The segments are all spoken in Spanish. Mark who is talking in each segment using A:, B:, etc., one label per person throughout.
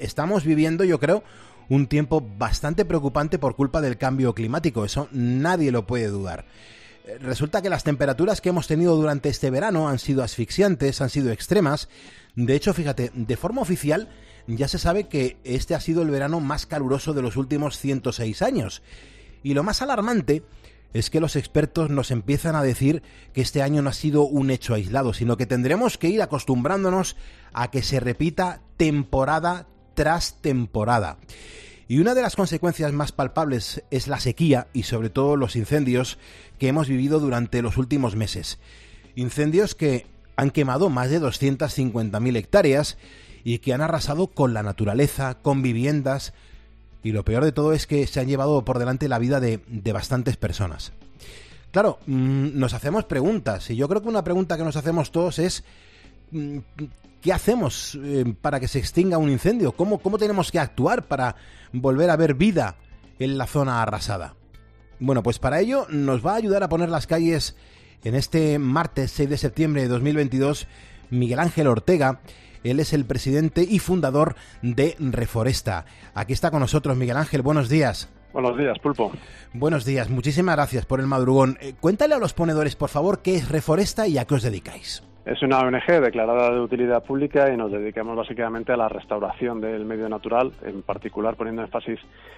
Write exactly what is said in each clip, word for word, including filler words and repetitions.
A: estamos viviendo, yo creo, un tiempo bastante preocupante por culpa del cambio climático. Eso nadie lo puede dudar. Resulta que las temperaturas que hemos tenido durante este verano han sido asfixiantes, han sido extremas. De hecho, fíjate, de forma oficial ya se sabe que este ha sido el verano más caluroso de los últimos ciento seis años. Y lo más alarmante es que los expertos nos empiezan a decir que este año no ha sido un hecho aislado, sino que tendremos que ir acostumbrándonos a que se repita temporada tras temporada. Y una de las consecuencias más palpables es la sequía y sobre todo los incendios que hemos vivido durante los últimos meses. Incendios que han quemado más de doscientas cincuenta mil hectáreas y que han arrasado con la naturaleza, con viviendas, y lo peor de todo es que se han llevado por delante la vida de, de bastantes personas. Claro, mmm, nos hacemos preguntas, y yo creo que una pregunta que nos hacemos todos es mmm, ¿qué hacemos eh, para que se extinga un incendio? ¿Cómo, ¿Cómo tenemos que actuar para volver a ver vida en la zona arrasada? Bueno, pues para ello nos va a ayudar a poner las calles en este martes seis de septiembre de dos mil veintidós Miguel Ángel Ortega. Él es el presidente y fundador de Reforesta. Aquí está con nosotros Miguel Ángel, buenos días.
B: Buenos días, Pulpo.
A: Buenos días, muchísimas gracias por el madrugón. Eh, cuéntale a los ponedores, por favor, qué es Reforesta y a qué os dedicáis.
B: Es una O N Ge declarada de utilidad pública y nos dedicamos básicamente a la restauración del medio natural, en particular poniendo énfasis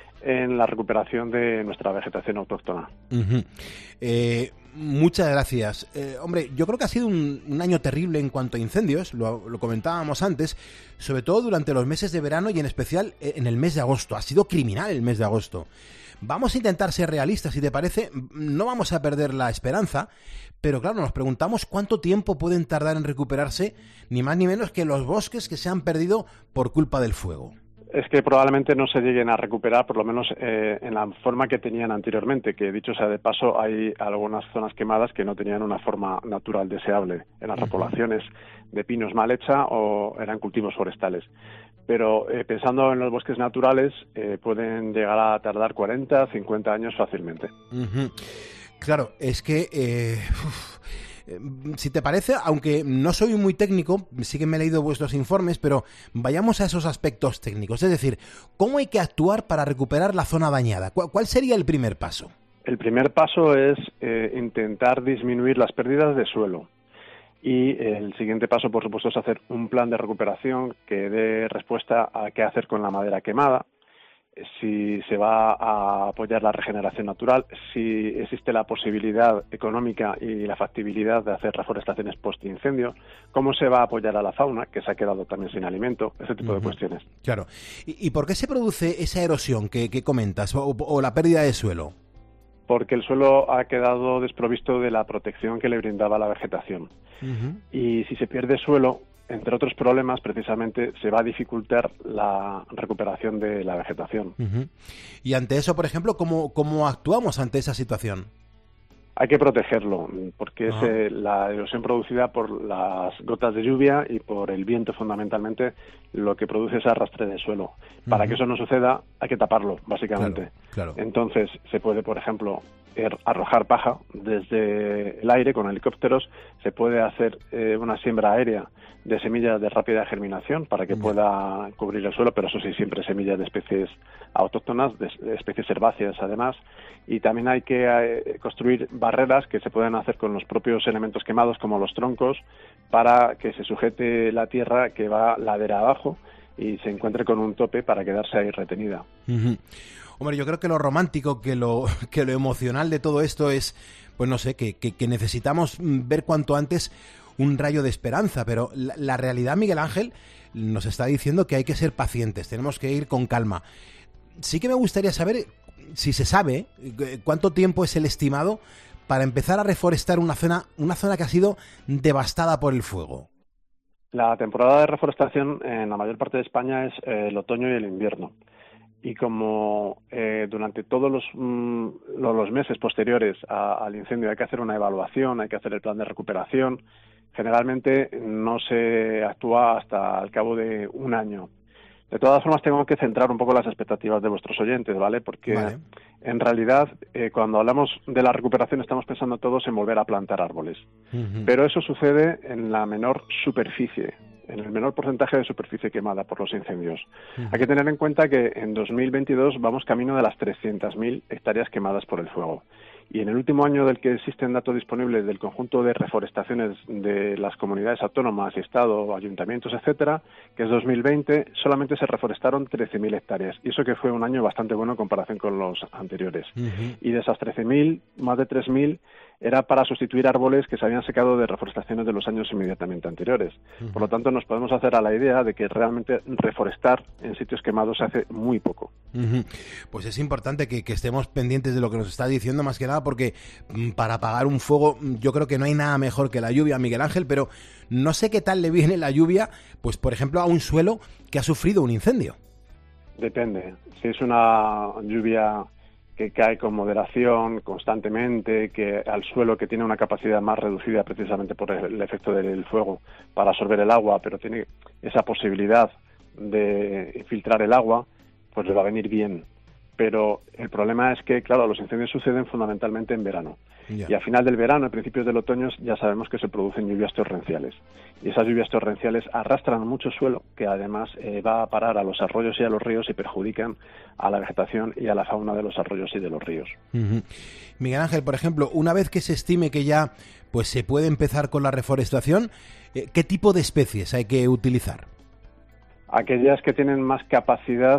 B: en la recuperación de nuestra vegetación autóctona.
A: Uh-huh. Eh, muchas gracias. Eh, hombre, yo creo que ha sido un, un año terrible en cuanto a incendios, lo, lo comentábamos antes, sobre todo durante los meses de verano y en especial en el mes de agosto. Ha sido criminal el mes de agosto. Vamos a intentar ser realistas, si te parece, no vamos a perder la esperanza, pero claro, nos preguntamos cuánto tiempo pueden tardar en recuperarse, ni más ni menos que los bosques que se han perdido por culpa del fuego.
B: Es que probablemente no se lleguen a recuperar, por lo menos eh, en la forma que tenían anteriormente, que dicho sea de paso, hay algunas zonas quemadas que no tenían una forma natural deseable, eran uh-huh. repoblaciones de pinos mal hecha o eran cultivos forestales. Pero eh, pensando en los bosques naturales, eh, pueden llegar a tardar cuarenta, cincuenta años fácilmente.
A: Uh-huh. Claro, es que... Eh, uf. Si te parece, aunque no soy muy técnico, sí que me he leído vuestros informes, pero vayamos a esos aspectos técnicos. Es decir, ¿cómo hay que actuar para recuperar la zona dañada? ¿Cuál sería el primer paso?
B: El primer paso es eh, intentar disminuir las pérdidas de suelo. Y el siguiente paso, por supuesto, es hacer un plan de recuperación que dé respuesta a qué hacer con la madera quemada, si se va a apoyar la regeneración natural, si existe la posibilidad económica y la factibilidad de hacer reforestaciones post-incendio, cómo se va a apoyar a la fauna, que se ha quedado también sin alimento, ese tipo uh-huh. de cuestiones.
A: Claro. ¿Y, y por qué se produce esa erosión que, que comentas, o, o la pérdida de suelo?
B: Porque el suelo ha quedado desprovisto de la protección que le brindaba la vegetación. Uh-huh. Y si se pierde suelo, entre otros problemas, precisamente, se va a dificultar la recuperación de la vegetación.
A: Uh-huh. Y ante eso, por ejemplo, ¿cómo, cómo actuamos ante esa situación?
B: Hay que protegerlo, porque uh-huh. es eh, la erosión producida por las gotas de lluvia y por el viento, fundamentalmente, lo que produce ese arrastre de suelo. Uh-huh. Para que eso no suceda, hay que taparlo, básicamente.
A: Claro, claro.
B: Entonces, se puede, por ejemplo, er, arrojar paja desde el aire con helicópteros, se puede hacer eh, una siembra aérea de semillas de rápida germinación para que yeah. pueda cubrir el suelo, pero eso sí, siempre semillas de especies autóctonas, de especies herbáceas además, y también hay que eh, construir barreras que se pueden hacer con los propios elementos quemados como los troncos para que se sujete la tierra que va ladera abajo y se encuentre con un tope para quedarse ahí retenida.
A: Uh-huh. Hombre, yo creo que lo romántico, que lo, que lo emocional de todo esto es, pues no sé, que, que, que necesitamos ver cuanto antes un rayo de esperanza, pero la, la realidad, Miguel Ángel, nos está diciendo que hay que ser pacientes, tenemos que ir con calma. Sí que me gustaría saber, si se sabe, cuánto tiempo es el estimado para empezar a reforestar una zona, una zona que ha sido devastada por el fuego.
B: La temporada de reforestación en la mayor parte de España es eh, el otoño y el invierno. Y como eh, durante todos los, mm, los meses posteriores a, al incendio hay que hacer una evaluación, hay que hacer el plan de recuperación, generalmente no se actúa hasta al cabo de un año. De todas formas, tengo que centrar un poco las expectativas de vuestros oyentes, ¿vale? Porque vale. en realidad, eh, cuando hablamos de la recuperación, estamos pensando todos en volver a plantar árboles. Uh-huh. Pero eso sucede en la menor superficie. en el menor porcentaje de superficie quemada por los incendios.
A: Uh-huh.
B: Hay que tener en cuenta que en dos mil veintidós vamos camino de las trescientas mil hectáreas quemadas por el fuego. Y en el último año del que existen datos disponibles del conjunto de reforestaciones de las comunidades autónomas, Estado, ayuntamientos, etcétera, que es dos mil veinte, solamente se reforestaron trece mil hectáreas. Y eso que fue un año bastante bueno en comparación con los anteriores. Uh-huh. Y de esas trece mil, más de tres mil era para sustituir árboles que se habían secado de reforestaciones de los años inmediatamente anteriores. Uh-huh. Por lo tanto, nos podemos hacer a la idea de que realmente reforestar en sitios quemados se hace muy poco.
A: Uh-huh. Pues es importante que, que estemos pendientes de lo que nos está diciendo, más que nada porque para apagar un fuego yo creo que no hay nada mejor que la lluvia, Miguel Ángel, pero no sé qué tal le viene la lluvia, pues por ejemplo a un suelo que ha sufrido un incendio.
B: Depende. Si es una lluvia que cae con moderación, constantemente, que al suelo que tiene una capacidad más reducida precisamente por el efecto del fuego para absorber el agua, pero tiene esa posibilidad de infiltrar el agua, pues le va a venir bien. Pero el problema es que, claro, los incendios suceden fundamentalmente en verano. Yeah. Y a final del verano, a principios del otoño, ya sabemos que se producen lluvias torrenciales. Y esas lluvias torrenciales arrastran mucho suelo, que además eh, va a parar a los arroyos y a los ríos y perjudican a la vegetación y a la fauna de los arroyos y de los ríos.
A: Uh-huh. Miguel Ángel, por ejemplo, una vez que se estime que ya pues se puede empezar con la reforestación, eh, ¿qué tipo de especies hay que utilizar?
B: Aquellas que tienen más capacidad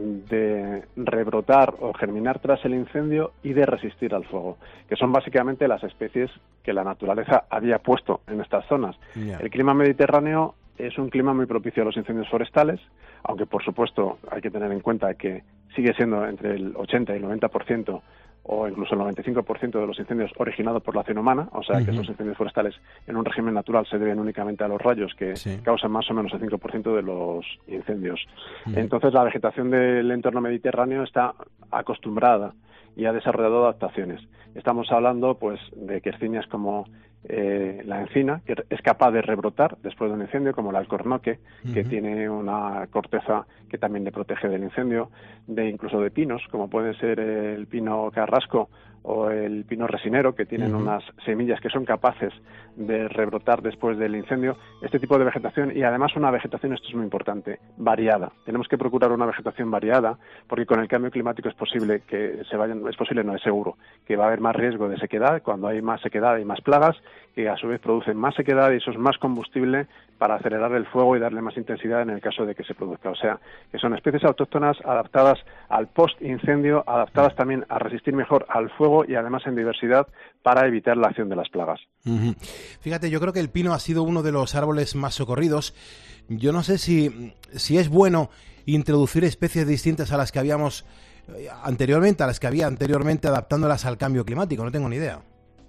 B: de rebrotar o germinar tras el incendio y de resistir al fuego, que son básicamente las especies que la naturaleza había puesto en estas zonas. Yeah. El clima mediterráneo es un clima muy propicio a los incendios forestales, aunque por supuesto hay que tener en cuenta que sigue siendo entre el ochenta y el noventa por ciento o incluso el noventa y cinco por ciento de los incendios originados por la acción humana, o sea uh-huh. que esos incendios forestales en un régimen natural se deben únicamente a los rayos que sí. causan más o menos el cinco por ciento de los incendios. Uh-huh. Entonces la vegetación del entorno mediterráneo está acostumbrada y ha desarrollado adaptaciones. Estamos hablando pues de quercinias como eh, la encina, que es capaz de rebrotar después de un incendio, como el alcornoque, uh-huh. que tiene una corteza que también le protege del incendio, de incluso de pinos, como puede ser el pino carrasco o el pino resinero, que tienen uh-huh. unas semillas que son capaces de rebrotar después del incendio. Este tipo de vegetación, y además una vegetación, esto es muy importante, variada. Tenemos que procurar una vegetación variada, porque con el cambio climático es posible que se vayan, es posible, no es seguro, que va a haber más riesgo de sequedad. Cuando hay más sequedad hay más plagas, que a su vez producen más sequedad y eso es más combustible para acelerar el fuego y darle más intensidad en el caso de que se produzca. O sea, que son especies autóctonas adaptadas al post-incendio, adaptadas también a resistir mejor al fuego y además en diversidad para evitar la acción de las plagas.
A: Uh-huh. Fíjate, yo creo que el pino ha sido uno de los árboles más socorridos. Yo no sé si, si es bueno introducir especies distintas a las que habíamos anteriormente, a las que había anteriormente, adaptándolas al cambio climático. No tengo ni idea.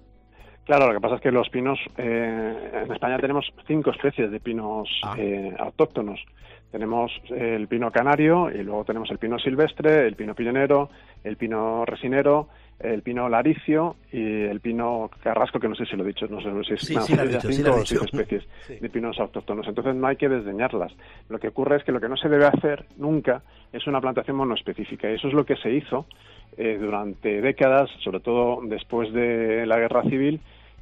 B: Claro, lo que pasa es que los pinos, eh, en España tenemos cinco especies de pinos ah. eh, autóctonos. Tenemos el pino canario y luego tenemos el pino silvestre, el pino pillonero, el pino resinero, el pino laricio y el pino carrasco, que no sé si lo he dicho, no sé si es
A: sí,
B: una
A: sí,
B: cinco
A: sí,
B: o seis especies sí. de pinos autóctonos. Entonces no hay que desdeñarlas. Lo que ocurre es que lo que no se debe hacer nunca es una plantación monoespecífica, y eso es lo que se hizo eh, durante décadas, sobre todo después de la Guerra Civil,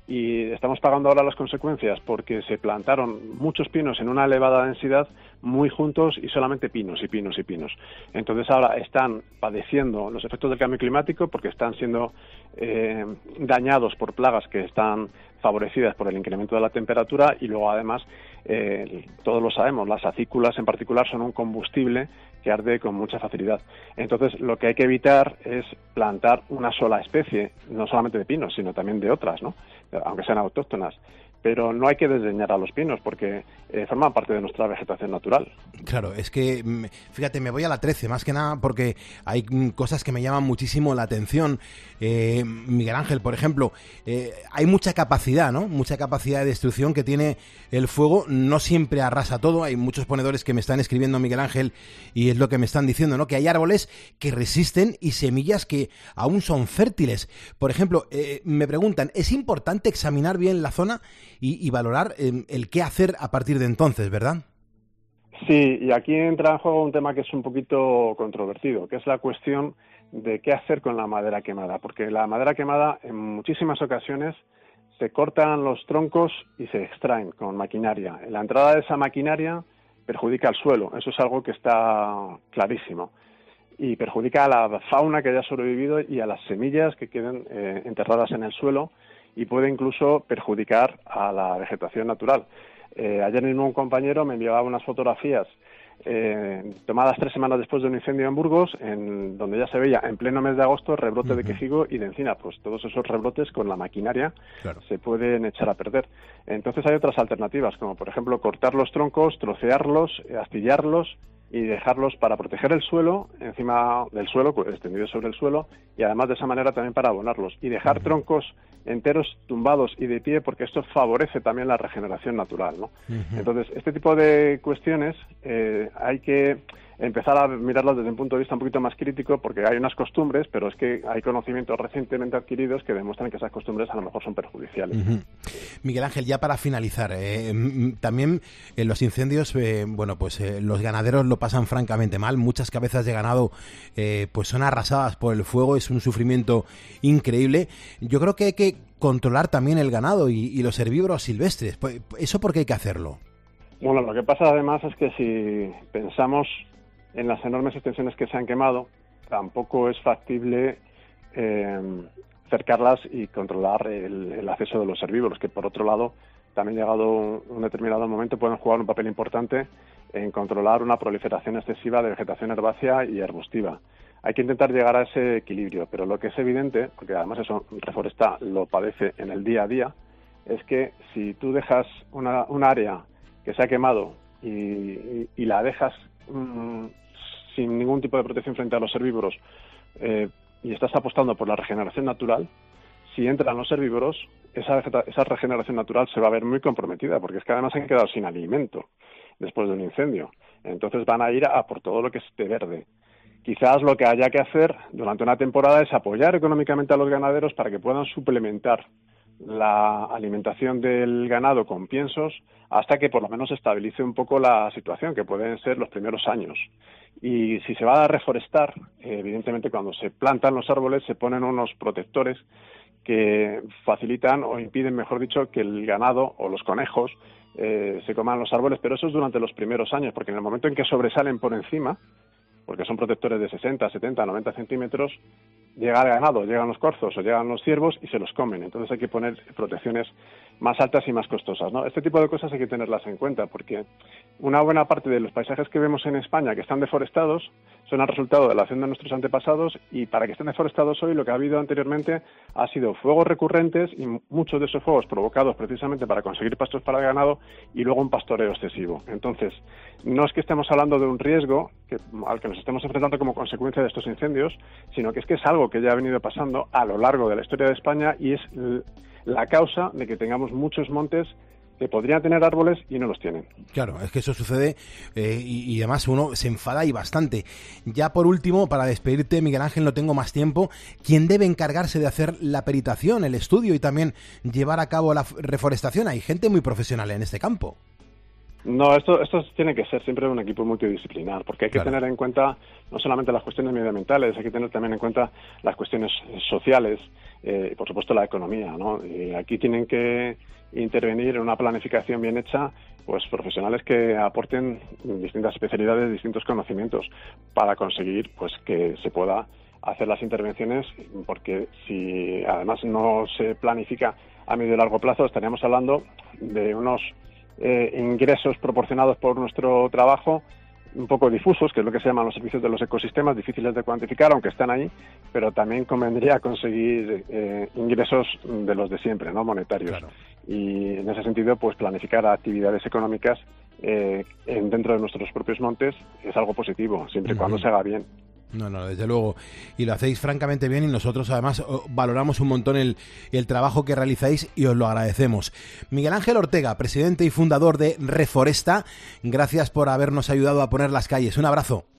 B: y estamos pagando ahora las consecuencias porque se plantaron muchos pinos en una elevada densidad muy juntos y solamente pinos y pinos y pinos. Entonces ahora están padeciendo los efectos del cambio climático porque están siendo eh, dañados por plagas que están favorecidas por el incremento de la temperatura, y luego además, eh, todos lo sabemos, las acículas en particular son un combustible que arde con mucha facilidad. Entonces lo que hay que evitar es plantar una sola especie, no solamente de pinos, sino también de otras, ¿no? Aunque sean autóctonas. Pero no hay que desdeñar a los pinos porque eh, forman parte de nuestra vegetación natural.
A: Claro, es que, fíjate, me voy a la trece, más que nada porque hay cosas que me llaman muchísimo la atención. Eh, Miguel Ángel, por ejemplo, eh, hay mucha capacidad, ¿no? Mucha capacidad de destrucción que tiene el fuego. No siempre arrasa todo. Hay muchos ponedores que me están escribiendo, Miguel Ángel, y es lo que me están diciendo, ¿no? Que hay árboles que resisten y semillas que aún son fértiles. Por ejemplo, eh, me preguntan, ¿es importante examinar bien la zona y, y valorar eh, el qué hacer a partir de entonces, verdad?
B: Sí, y aquí entra en juego un tema que es un poquito controvertido, que es la cuestión de qué hacer con la madera quemada, porque la madera quemada en muchísimas ocasiones se cortan los troncos y se extraen con maquinaria. La entrada de esa maquinaria perjudica al suelo, eso es algo que está clarísimo, y perjudica a la fauna que haya sobrevivido y a las semillas que queden eh, enterradas en el suelo, y puede incluso perjudicar a la vegetación natural. Eh, ayer mismo un compañero me enviaba unas fotografías eh, tomadas tres semanas después de un incendio en Burgos, en donde ya se veía en pleno mes de agosto rebrote uh-huh. de quejigo y de encina. Pues todos esos rebrotes con la maquinaria claro. se pueden echar a perder. Entonces hay otras alternativas, como por ejemplo cortar los troncos, trocearlos, astillarlos y dejarlos para proteger el suelo, encima del suelo, extendidos sobre el suelo, y además de esa manera también para abonarlos. Y dejar uh-huh. troncos enteros tumbados y de pie, porque esto favorece también la regeneración natural, ¿no? Uh-huh. Entonces, este tipo de cuestiones eh, hay que empezar a mirarlas desde un punto de vista un poquito más crítico, porque hay unas costumbres, pero es que hay conocimientos recientemente adquiridos que demuestran que esas costumbres a lo mejor son perjudiciales.
A: Uh-huh. Miguel Ángel, ya para finalizar, eh, también en los incendios, eh, bueno, pues eh, los ganaderos lo pasan francamente mal. Muchas cabezas de ganado eh, pues son arrasadas por el fuego, es un sufrimiento increíble. Yo creo que hay que controlar también el ganado y, y los herbívoros silvestres. ¿Eso por qué hay que hacerlo?
B: Bueno, lo que pasa además es que si pensamos en las enormes extensiones que se han quemado, tampoco es factible eh, cercarlas y controlar el, el acceso de los herbívoros, que por otro lado, también llegado un, un determinado momento, pueden jugar un papel importante en controlar una proliferación excesiva de vegetación herbácea y arbustiva. Hay que intentar llegar a ese equilibrio, pero lo que es evidente, porque además eso Reforesta lo padece en el día a día, es que si tú dejas una, un área que se ha quemado y, y, y la dejas mmm, sin ningún tipo de protección frente a los herbívoros eh, y estás apostando por la regeneración natural, si entran los herbívoros, esa, esa regeneración natural se va a ver muy comprometida, porque es que además han quedado sin alimento después de un incendio. Entonces van a ir a por todo lo que esté verde. Quizás lo que haya que hacer durante una temporada es apoyar económicamente a los ganaderos para que puedan suplementar la alimentación del ganado con piensos hasta que por lo menos estabilice un poco la situación, que pueden ser los primeros años. Y si se va a reforestar, eh, evidentemente cuando se plantan los árboles se ponen unos protectores que facilitan o impiden, mejor dicho, que el ganado o los conejos eh, se coman los árboles, pero eso es durante los primeros años, porque en el momento en que sobresalen por encima, porque son protectores de sesenta, setenta, noventa centímetros, llega el ganado, llegan los corzos o llegan los ciervos y se los comen. Entonces hay que poner protecciones más altas y más costosas, ¿no? Este tipo de cosas hay que tenerlas en cuenta, porque una buena parte de los paisajes que vemos en España que están deforestados son el resultado de la acción de nuestros antepasados, y para que estén deforestados hoy lo que ha habido anteriormente ha sido fuegos recurrentes, y muchos de esos fuegos provocados precisamente para conseguir pastos para el ganado y luego un pastoreo excesivo. Entonces, no es que estemos hablando de un riesgo que, al que nos estemos enfrentando como consecuencia de estos incendios, sino que es que es algo que ya ha venido pasando a lo largo de la historia de España y es la causa de que tengamos muchos montes que podrían tener árboles y no los tienen.
A: Claro, es que eso sucede eh, y, y además uno se enfada y bastante. Ya por último, para despedirte, Miguel Ángel, no tengo más tiempo, ¿quién debe encargarse de hacer la peritación, el estudio y también llevar a cabo la reforestación? Hay gente muy profesional en este campo.
B: No, esto, esto tiene que ser siempre un equipo multidisciplinar, porque hay que claro. tener en cuenta no solamente las cuestiones medioambientales, hay que tener también en cuenta las cuestiones sociales eh, y, por supuesto, la economía, ¿no? Y aquí tienen que intervenir en una planificación bien hecha, pues profesionales que aporten distintas especialidades, distintos conocimientos para conseguir, pues, que se pueda hacer las intervenciones, porque si además no se planifica a medio y largo plazo, estaríamos hablando de unos Eh, ingresos proporcionados por nuestro trabajo un poco difusos, que es lo que se llaman los servicios de los ecosistemas, difíciles de cuantificar, aunque están ahí, pero también convendría conseguir eh, ingresos de los de siempre, no monetarios. Claro. Y en ese sentido, pues planificar actividades económicas eh, en, dentro de nuestros propios montes es algo positivo, siempre y uh-huh. cuando se haga bien.
A: No, no, desde luego. Y lo hacéis francamente bien y nosotros además valoramos un montón el, el trabajo que realizáis y os lo agradecemos. Miguel Ángel Ortega, presidente y fundador de Reforesta, gracias por habernos ayudado a poner las calles. Un abrazo.